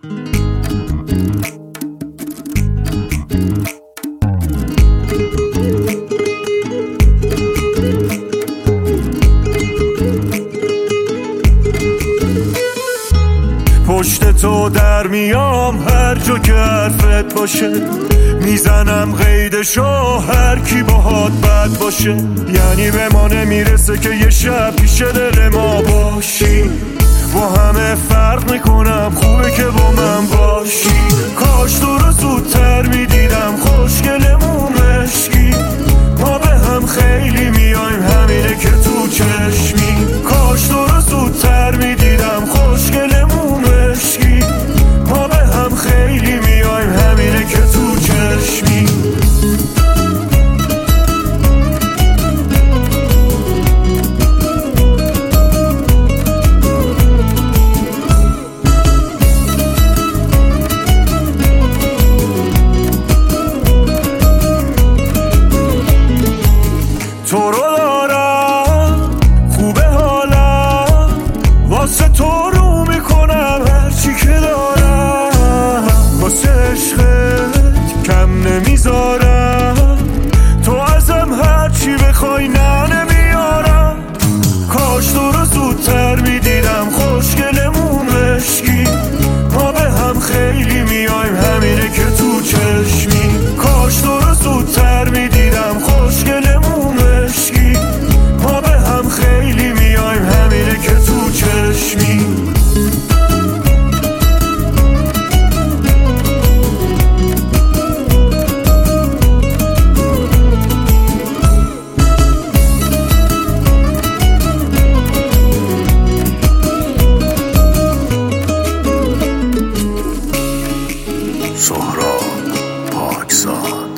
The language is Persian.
پشت تو در میام هر جا که حرفت باشه، میزنم قیدشو هر کی باهات بد باشه. یعنی به ما نمیرسه که یه شب پیش دل ما باشی، با همه فرق میکنم خوبه که با من باشی. کاش تو رو زودتر میدیدم خوشگلمون مشکی، ما به هم خیلی میایم همینه که تو چشمی. کاش تو رو زودتر میدیدم خوشگلمون مشکی، ما به هم خیلی میایم همینه که تو چشمی. تو رو دارم خوبه حالم، واسه تو رو میکنم هرچی که دارم، واسه عشقت کم نمیذارم، تو ازم هرچی بخوای نه نمیارم. کاش تو رو زودتر میدیدم خوشگلمون مشکی، ما به هم خیلی میایم همینه که تو چشمی. کاش تو رو زودتر میدیدم خوشگلمون مشکی، ما به هم خیلی میایم همینه که تو چشمی. سهراب پاکزاد.